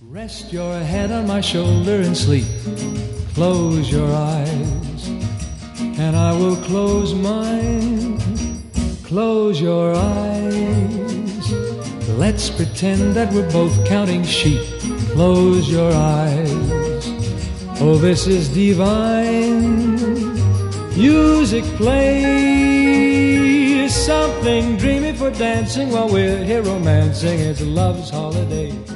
Rest your head on my shoulder and sleep. Close your eyes, and I will close mine. Close your eyes. Let's pretend that we're both counting sheep. Close your eyes. Oh, this is divine. Music plays something dreamy for dancing while we're here romancing. It's love's holiday.